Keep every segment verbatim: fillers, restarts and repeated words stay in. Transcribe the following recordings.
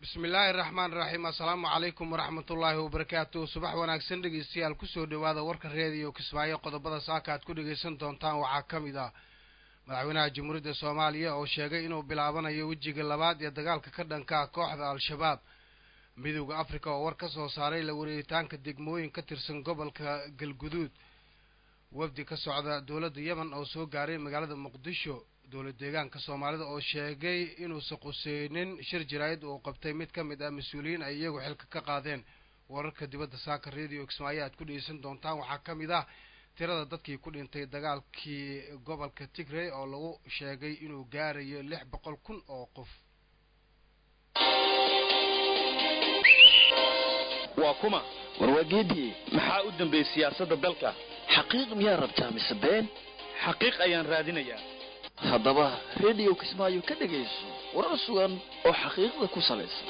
بسم الله الرحمن الرحيم السلام عليكم ورحمة الله وبركاته صباح wanaagsan dhageystayaal ku soo dhawaada warka radio Kismaayo qodobada saaka aad ku dhageysan doontaan waxa kamida madaxweynaha Jamhuuriyadda Soomaaliya oo sheegay inuu bilaabanayo wajiga labaad ee dagaalka ka dhanka kooxda Al-Shabaab midowga Afrika oo war ka soo saaray la wareegitaanka degmooyin ka tirsan gobolka Galguduud wafdi ka socda dawladda Yemen oo soo gaaray magaalada Muqdisho dawlad deegaanka Soomaalida oo sheegay inuu saquseenin shir jiraayad oo qabtay mid ka mid ah mas'uuliyiin ay iyagu xilka ka qaadeen wararka dibadda saaka radio Kismaayo aad ku dhageysan doontaan waxa kamid ah tirada dadkii ku dhintay dagaalkii gobolka Tigray oo lagu sheegay inuu gaarayo lix boqol kun oo qof waa kuma warwageedii maxaa u dambeeyay siyaasadda dalka xaqiiq miyaa rabtaa mise been xaqiiq ayaan raadinayaa haddaba radio Kismaayo ka dhageyso warar sugan oo xaqiiqda ku salaysan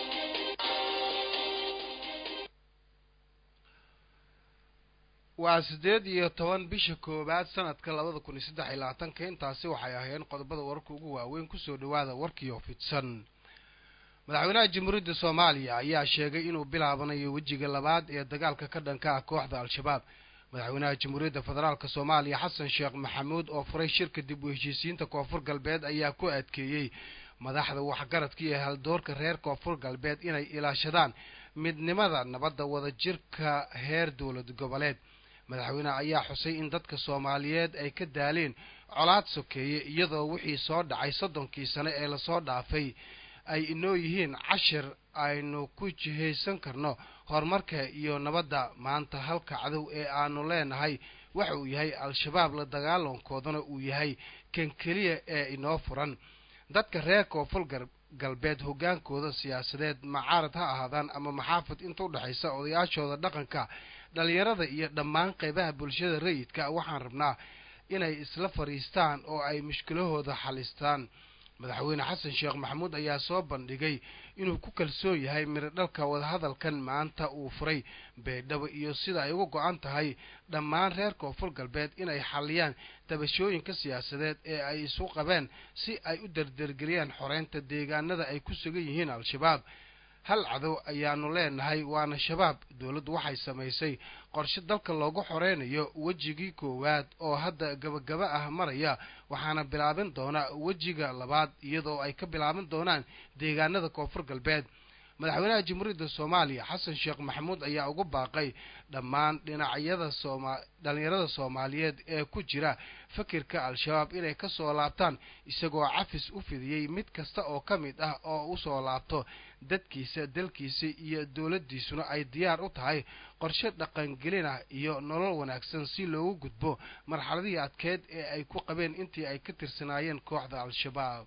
waa sideed iyo toban bisha koobaad sanadka labada kun iyo saddex iyo labaatan intaasi waxay ahaayeen qodobada wararka ugu waaweyn ku soo dhawaada warkii oo fidsan madaxweynaha Jamhuuriyadda Soomaaliya ayaa sheegay inuu bilaabanayo wajiga labaad ee dagaalka ka dhanka ah kooxda Al-Shabaab madaxweynaha Jamhuuriyadda Federaalka Soomaaliya Xasan Sheekh Maxamuud oo furay shirka dib u heshiisiinta Koonfur Galbeed ayaa ku adkeeyay madaxda waxgaradka iyo haldoorka reer Koonfur Galbeed inay ilaashadaan midnimada nabadda wada jirka heer dawlad goboleed madaxweynaha ayaa xusay in dadka Soomaaliyeed ay ka daaleen colaad sokeeye iyadoo wixii soo dhacay soddonkii sano ee la soo dhaafay ay inoo yihiin cashir aynu ku jiheysan karno horumarka iyo nabadda maanta halka cadow ee aanu leenahay waxa uu yahay Al-Shabaab la dagaalankoodana uu yahay kan kaliya ee inoo furan dadka reer Koonfur Galbeed hogaankooda siyaasadeed macaarad ha ahaadaan ama maxaafid inta u dhaxaysa odayaashooda dhaqanka dhalinyarada iyo dhammaan qaybaha bulshada rayidka waxaan rabnaa inay isla fariistaan oo ay mushkilahooda xalistaan madaxweyne Xasan Sheekh Maxamuud ayaa soo bandhigay inuu ku kalsoon yahay miradhalka wada hadalkan maanta uu furay beedhabo iyo sida ay uga go'an tahay dhammaan reer Koonfur Galbeed inay xaliyaan tabashooyinka siyaasadeed ee ay isu qabeen si ay u dardargeliyaan xoreynta deegaanada ay ku sugan yihiin Al-Shabaab hal cadow ayaanu leenahay waana shabaab dawladdu waxay samaysay qorshe dalka loogu xoreynayo wajigii koowaad oo hadda gabagaba ah maraya waxaana bilaabin doona wajiga labaad iyadoo ay ka bilaaban doonaan deegaanada Koonfur Galbeed madaxweynaha Jamhuuriyadda Soomaaliya Xasan Sheekh Maxamuud ayaa ugu baaqay dhammaan dhinacyada Soomaaliya dhalinyarada Soomaaliyeed ee ku jira fikirka Al-Shabaab inay ka soo laabtaan isagoo cafis u fidiyay mid kasta oo kamid ah oo u soo laabto dadkiisa dalkiisa iyo dawladdiisuna ay diyaar u tahay qorshe dhaqan gelina iyo nolol wanaagsan si loogu gudbo marxaladii adkeed ee ay ku qabeen intii ay ka tirsanaayeen kooxda Al-Shabaab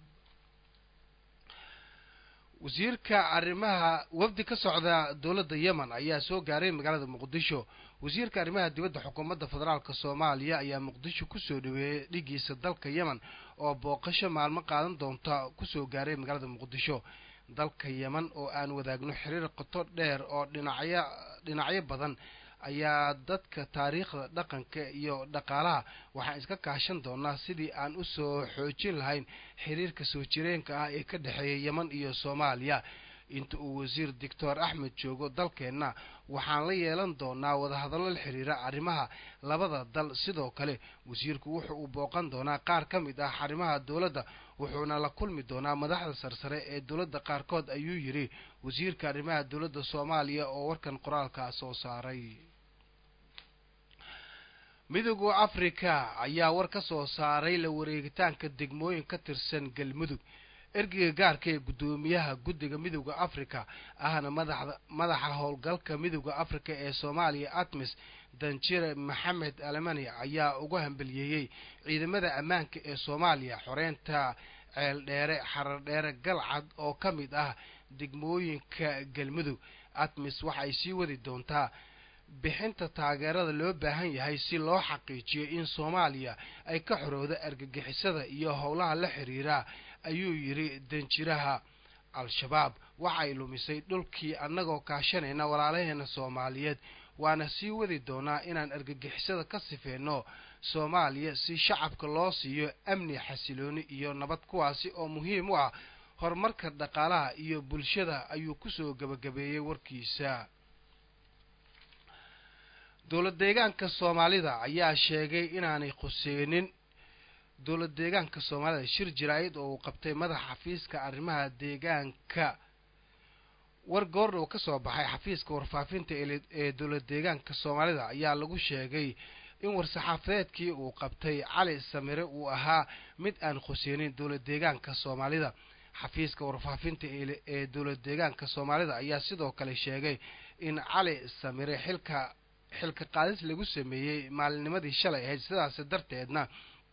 wasiirka arrimaha wafdi ka socda dawladda Yemen ayaa soo gaaray magaalada Muqdisho wasiirka arrimaha dibadda xukuumadda federaalka Soomaaliya ayaa Muqdisho ku soo dhaweeyay dhigiisa dalka Yemen oo booqasho maalmo qaadan doonta ku soo gaaray magaalada Muqdisho dalka Yemen oo aan wadaagno xiriir qoto dheer oo dhinacyo dhinacyo badan ayaa dadka taariikhda dhaqanka iyo dhaqaalaha waxaan iska kaashan doonaa sidii aan u soo xoojin lahayn xiriirka soo jireenka ah ee ka dhaxeeya Yemen iyo Soomaaliya inta uu wasiir Doctor Axmed joogo dalkeena waxaan la yeelan doonaa wada hadallo la xiriira arrimaha labada dal sidoo kale wasiirku wuxuu u booqan doonaa qaar ka mid ah xarimaha dawladda wuxuuna la kulmi doonaa madaxda sarsare ee dawladda qaarkood ayuu yiri wasiirka arrimaha dawladda Soomaaliya oo warkan qoraalka soo saaray midowga Afrika ayaa war ka soo saaray la wareegitaanka degmooyin ka tirsan Galmudug ergiga gaarka ee gudoomiyaha guddiga midowga Afrika ahna madaxda madaxa howlgalka midowga Afrika ee Soomaaliya ATMIS Danjire Maxamed Alamani ayaa ugu hambalyeeyay ciidamada ammaanka ee Soomaaliya xoreynta ceel dheere xarar dheere galcad oo ka mid ah degmooyinka Galmudug ATMIS waxay sii wadi doontaa bixinta taageerada loo baahan yahay si loo xaqiijiyo in Soomaaliya ay ka xorowdo argagixisada iyo howlaha la xiriira ayuu yiri danjiraha Al-Shabaab waxay lumisay dhulkii annagoo kaashanayna walaalaheena Soomaaliyeed waana sii wadi doonaa inaan argagixisada ka sifeeno Soomaaliya si shacabka loo siiyo amni xasilooni iyo nabad kuwaasi oo muhiim u ah horumarka dhaqaalaha iyo bulshada ayuu kusoo gabagabeeyey warkiisa. dowlad deegaanka soomaalida ayaa sheegay inaanay quseynin dowlad deegaanka soomaalida shir jiraayid oo uu qabtay madaxa xafiiska arrimaha deegaanka. war goordhow ka soo baxay xafiiska warfaafinta ee dowlad deegaanka soomaalida ayaa lagu sheegay in war-saxaafadeedkii uu qabtay cali samire uu ahaa mid aan quseynin dowlad deegaanka soomaalida. xafiiska warfaafinta ee dowlad deegaanka soomaalida ayaa sidoo kale sheegay in cali samire xilka xilka qaadis lagu sameeyey maalinimadii shalay ahayd, sidaas darteedna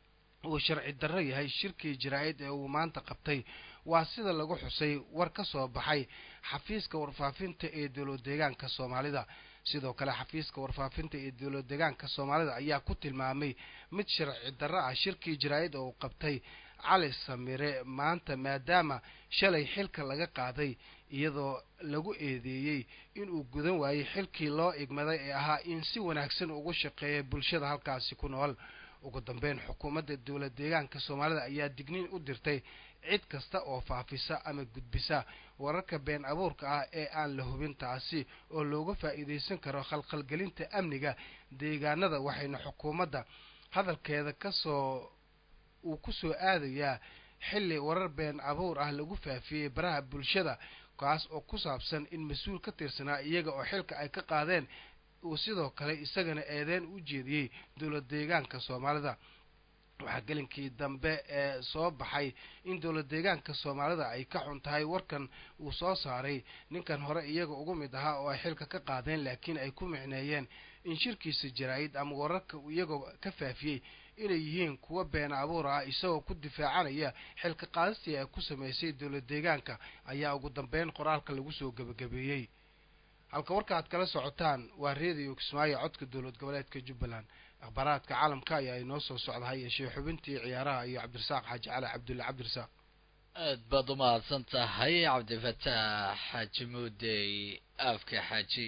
uu sharci darro yahay shirkii jaraa'id ee uu maanta qabtay. waa sida lagu xusay war ka soo baxay xafiiska warfaafinta ee dowlad deegaanka soomaalida. sidoo kale xafiiska warfaafinta ee dowlad deegaanka soomaalida ayaa ku tilmaamay mid sharci darro ah shirkii jaraa'id oo uu qabtay cali samire maanta, maadaama shalay xilka laga qaaday iyadoo lagu eedeeyey inuu gudan waayey xilkii loo igmaday ee ahaa in si wanaagsan ugu shaqeeya bulshada halkaasi ku nool. ugu dambeyn xukuumadda dowlad deegaanka soomaalida ayaa digniin u dirtay cid kasta oo faafisa ama gudbisa wararka been abuurka ah ee aan la hubin, taasi oo looga faa'iidaysan karo khalkhalgelinta amniga deegaanada. waxayna xukuumadda hadalkeeda kasoo uu ku soo aadayaa xilli warar been abuur ah lagu faafiyey baraha bulshada, kaas oo ku saabsan in mas-uul ka tirsanaa iyaga oo xilka ay ka qaadeen uu sidoo kale isagana eedeen u jeediyey dowlad deegaanka soomaalida. waxaa gelinkii dambe ee soo baxay in dowlad deegaanka soomaalida ay ka xun tahay warkan uu soo saaray ninkan hore iyaga ugu mid ahaa oo ay xilka ka qaadeen, laakiin ay ku micneeyeen in shirkiisa jaraa'id ama wararka iyagoo ka faafiyey inay yihiin kuwa been abuur ah isagoo ku difaacanaya xilka qaadistii ay ku samaysay dowlad deegaanka ayaa ugu dambeyn qoraalka lagu soo gabagabeeyey. halka warka aad kala socotaan waa reediyo kismaayo codka dowlad goboleedka jubbaland. akhbaaraadka caalamka ayaa inoo soo socda yeeshee xubintii ciyaaraha iyo cabdirasaaq xaaji cali cabdulle. cabdirasaaq aad baad umahadsan tahay cabdifataax xaaji muudey afka xaaji.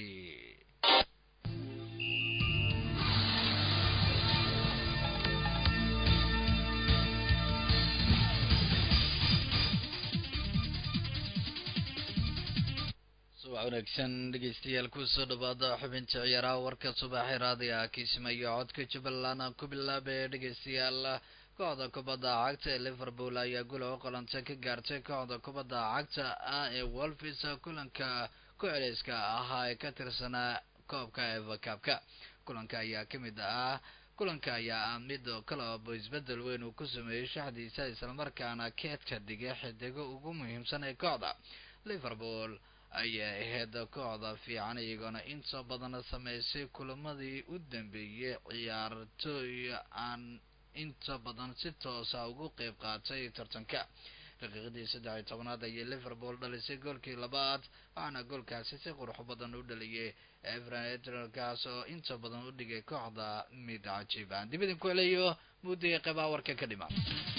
wanaagsan dhegeystayaal kusoo dhawaada xubinta ciyaaraha warka subaxi raadiga kismaayo codka jubbaland. aan ku bilaabay dhegeystayaal, kooxda kubadda cagta ee liverpool ayaa gul oo qalanta ka gaartay kooxda kubadda cagta ah ee wolves kulanka ku celeyska ahaa ee ka tirsanaa koobka eva cupka. kulanka ayaa kamid ah kulanka ayaa ah mid kale oo isbedel weyn uu ku sameeyey shaxdiisa, islamarkaana keedka dhigay xidigo ugu muhiimsan ee kooxda. liverpool ayaa ahayd kooxda fiican iyagoona inta badan sameysay kulamadii u dambeeyey ciyaartooy aan inta badan si toosa ugu qeyb qaatay tartanka. daqiiqadii saddex iyo tobanaad ayay liverpool dhalisay goolkii labaad, waxaana goolkaasi si qurux badan u dhaliyay everton, kaas oo inta badan u dhigay kooxda mid cajiiban. dib idinku helayo muddii qeybaha warka ka dhima.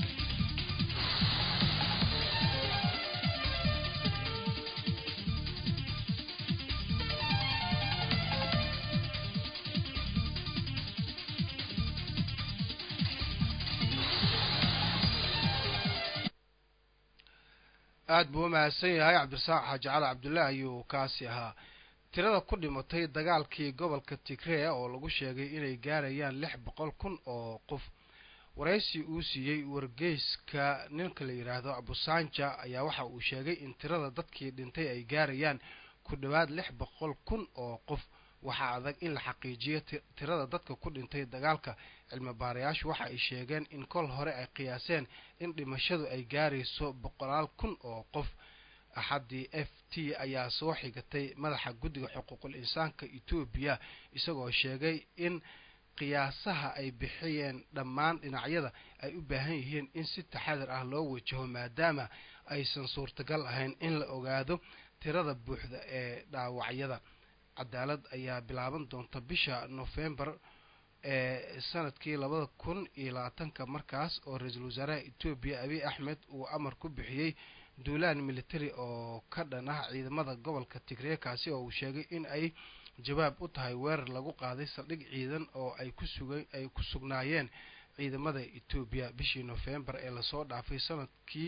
aad buu umahadsan yahay cabdirasaaq xaaji cali cabdullaahi ayuu kaasi ahaa. tirada ku dhimatay dagaalkii gobolka Tigray oo lagu sheegay inay gaarayaan lix boqol kun oo qof. waraysi uu siiyey wargeyska ninka la yiraahdo Abu Sanja ayaa waxa uu sheegay in tirada dadkii dhintay ay gaarayaan ku dhawaad lix boqol kun oo qof. waxaa adag in la xaqiijiyo tirada dadka ku dhintay dagaalka. cilmi baarayaashu waxa ay sheegeen in kol hore ay qiyaaseen in dhimashadu ay gaarayso boqolaal kun oo qof. axadii f t ayaa soo xigatay madaxa guddiga xuquuqul insaanka Ethiopia isagoo sheegay in qiyaasaha ay bixiyeen dhammaan dhinacyada ay u baahan yihiin in si taxadar ah loo wajaho, maadaama aysan suurtagal ahayn in la ogaado tirada buuxda ee dhaawacyada. cadaalad ayaa bilaaban doonta bisha November ee sanadkii labada kun iyo labaatanka, markaas oo ra-iisul wasaaraha Ethiopia Abiy Ahmed uu amar ku bixiyey duulaan military oo ka dhan ah ciidamada gobolka Tigray, kaasi oo uu sheegay in ay jawaab u tahay weerar lagu qaaday saldhig ciidan oo ay ku sugay ay ku sugnaayeen ciidamada Ethiopia bishii November ee la soo dhaafay sanadkii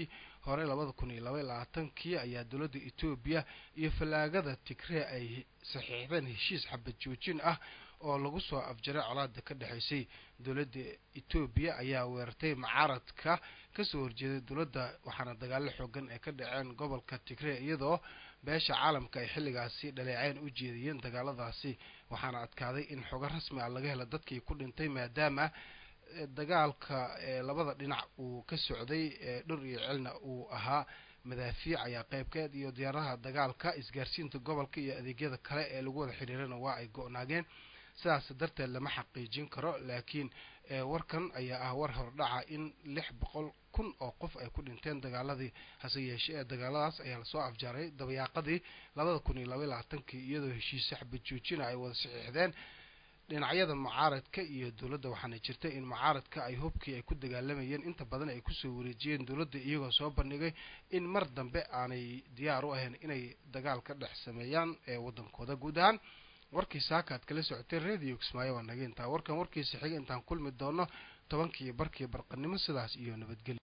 hore labada kun iyo laba iyo labaatankii ayaa dowladda Ethiopia iyo falaagada Tigray ay saxiixdeen heshiis xabad joojin ah oo lagu soo afjaray colaadda ka dhaxaysay dowladda Ethiopia ayaa weerartay mucaaradka ka soo horjeeday dowladda waxaana dagaalo xooggan ay ka dhaceen gobolka Tigray iyadoo beesha caalamka ay xilligaasi dhaleeceen u jeediyeen dagaaladaasi waxaana adkaaday in xogo rasmi ah laga helo dadkii ku dhintay maadaama dagaalka labada dhinac uu ka socday dhur iyo cilna uu ahaa madaafiic ayaa qaybkeed iyo diyaaradaha dagaalka isgaarsiinta gobolka iyo adeegyada kale ee lagu wada xiriirana waa ay go'naageen sidaas darteed lama xaqiijin karo laakiin warkan ayaa ah war hordhaca in lix boqol kun oo qof ay ku dhinteen dagaaladii hase yeeshee dagaaladaas ayaa lasoo afjaaray dabayaaqadii labada kun iyo laba iyo labaatankii iyadoo heshiis xabad joojin ay wada saxiixdeen dhinacyada mucaaradka iyo dowladda waxaana jirtay in mucaaradka ay hubkii ay ku dagaalamayeen inta badan ay kusoo wareejiyeen dowladda iyagoo soo bandhigay in mar dambe aanay diyaar u ahayn inay dagaal ka dhex sameeyaan ee waddankooda guud ahaan warkii saakaad kala socotay radio Kismaayo waa naga intaa warkan warkiisa xiga intaan kulmi doono tobankii barkii barqanimo sidaas iyo nabadgelyo.